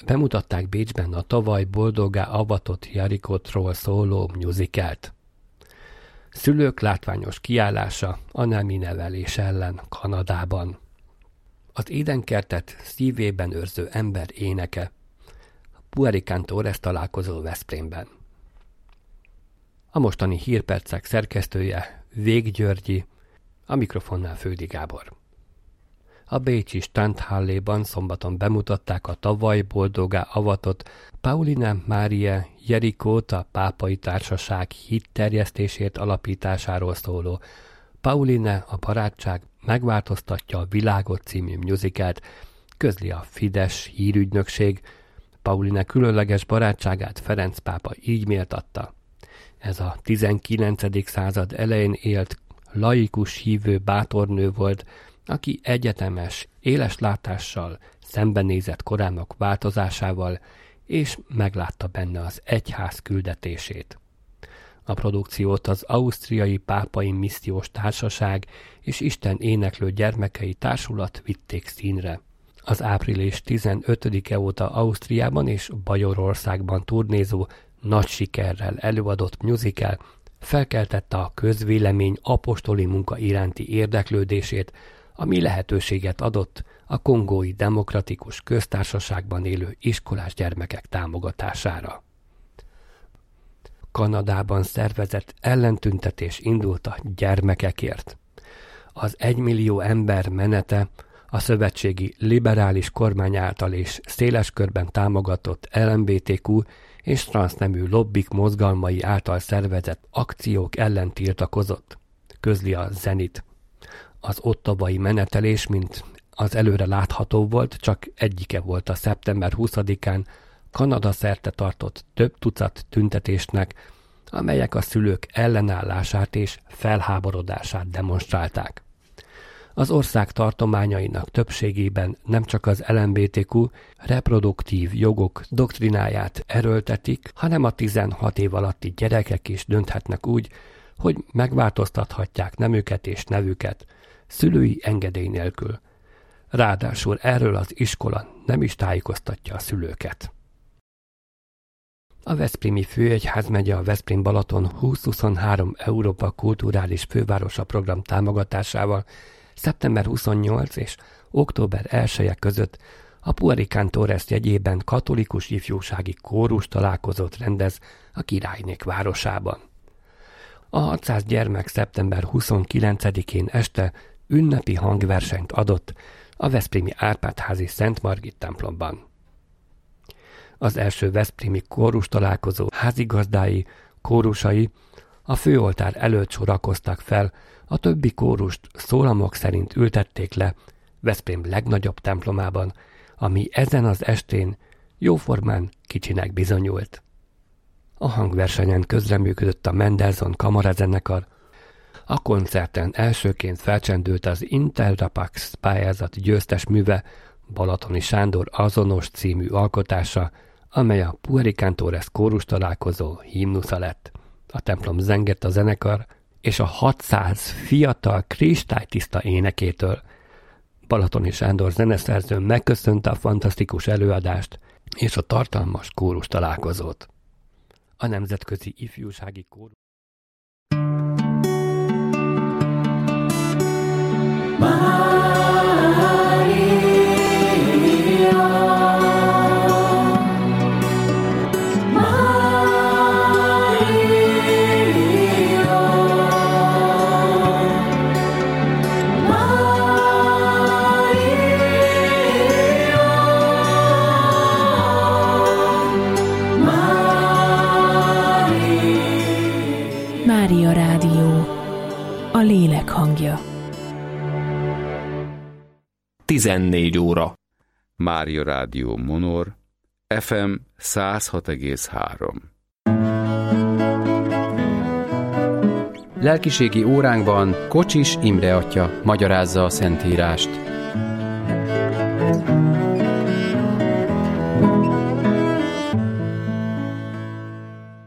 bemutatták Bécsben a tavaly boldoggá avatott Jericótról szóló musicalt. Szülők látványos kiállása a nemi nevelés ellen Kanadában. Az édenkertet szívében őrző ember éneke. Puericantores találkozó Veszprémben. A mostani hírpercek szerkesztője Vég Györgyi, a mikrofonnál Földi Gábor. A bécsi Standhalléban szombaton bemutatták a tavaly boldoggá avatott Pauline Marie Jericót, a Pápai Társaság hitterjesztésért alapításáról szóló Pauline a barátság megváltoztatja a világot című musicalt, közli a Fidesz hírügynökség. Pauline különleges barátságát Ferenc pápa így méltatta. Ez a 19. század elején élt laikus hívő bátornő volt, aki egyetemes, éles látással szembenézett korának változásával, és meglátta benne az egyház küldetését. A produkciót az Ausztriai Pápai Missziós Társaság és Isten éneklő gyermekei társulat vitték színre. Az április 15-e óta Ausztriában és Bajorországban turnézó, nagy sikerrel előadott musical felkeltette a közvélemény apostoli munka iránti érdeklődését, ami lehetőséget adott a Kongói Demokratikus Köztársaságban élő iskolás gyermekek támogatására. Kanadában szervezett ellentüntetés indult a gyermekekért. Az 1 millió ember menete a szövetségi liberális kormány által és széles körben támogatott LMBTQ és transznemű lobbik mozgalmai által szervezett akciók ellen tiltakozott, közli a Zenit. Az ottavai menetelés, mint az előre látható volt, csak egyike volt a szeptember 20-án Kanada szerte tartott több tucat tüntetésnek, amelyek a szülők ellenállását és felháborodását demonstrálták. Az ország tartományainak többségében nem csak az LMBTQ reproduktív jogok doktrináját erőltetik, hanem a 16 év alatti gyerekek is dönthetnek úgy, hogy megváltoztathatják nemüket és nevüket, szülői engedély nélkül. Ráadásul erről az iskola nem is tájékoztatja a szülőket. A Veszprémi Főegyházmegye a Veszprém-Balaton 2023 Európa Kulturális Fővárosa program támogatásával szeptember 28 és október 1-e között a Puericantores jegyében katolikus ifjúsági kórus találkozót rendez a Királynék városában. A 600 gyermek szeptember 29-én este ünnepi hangversenyt adott a veszprémi Árpád-házi Szent Margit templomban. Az első veszprémi kórus találkozó házigazdái, kórusai a főoltár előtt sorakoztak fel, a többi kórust szólamok szerint ültették le Veszprém legnagyobb templomában, ami ezen az estén jóformán kicsinek bizonyult. A hangversenyen közreműködött a Mendelssohn kamarazenekar. A koncerten elsőként felcsendült az Interrapax pályázat győztes műve, Balatoni Sándor azonos című alkotása, amely a Puericantores kórus találkozó himnusza lett. A templom zengett a zenekar és a 600 fiatal kristálytiszta énekétől. Balatoni Sándor zeneszerző megköszönte a fantasztikus előadást és a tartalmas kórus találkozót. A Nemzetközi Ifjúsági Kórus Mária Rádió, a lélek hangja. 14 óra. Mária Rádió Monor, FM 106,3. Lelkiségi óránkban Kocsis Imre atya magyarázza a Szentírást.